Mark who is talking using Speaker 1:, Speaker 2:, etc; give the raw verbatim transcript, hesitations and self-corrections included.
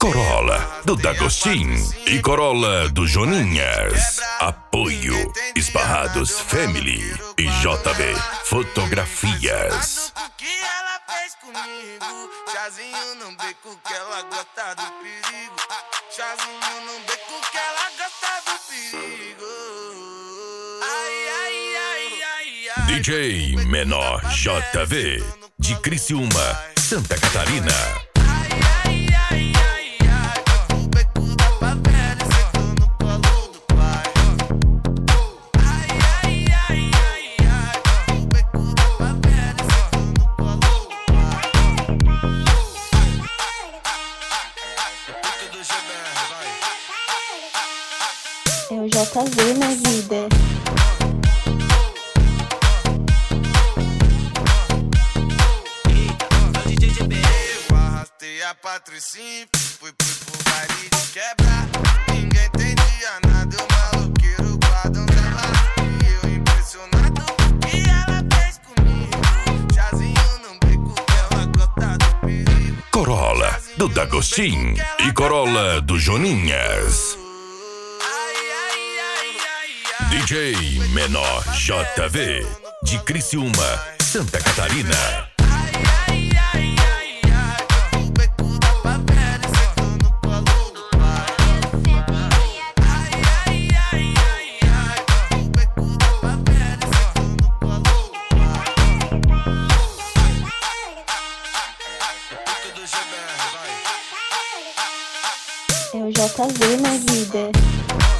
Speaker 1: Corolla do D'Agostin e Corolla do Joninhas. Apoio Esbarrados Family e J V Fotografias.
Speaker 2: O que ela fez comigo? Chazinho no beco que ela gosta do perigo. Chazinho no beco que ela gosta do perigo. Ai, ai, ai, ai, ai.
Speaker 1: D J Menor J V de Criciúma, Santa Catarina.
Speaker 3: É o J V na vida.
Speaker 2: Eu arrastei a Patricinha, fui, fui pro baile de quebra. Ninguém entendia nada, o maloqueiro guardam dela. E eu impressionado com o que ela fez comigo. Chazinho no beco que ela gosta do perigo.
Speaker 1: Corolla do D'Agostin e Corolla do Joninhas. D J Menor J V de Criciúma, Santa Catarina.
Speaker 2: O beco da favela sentou no colo do pai. Ai, ai, ai, ai, ai. O beco da favela sentou no colo do pai. O do G B R, vai.
Speaker 3: É o J V na vida.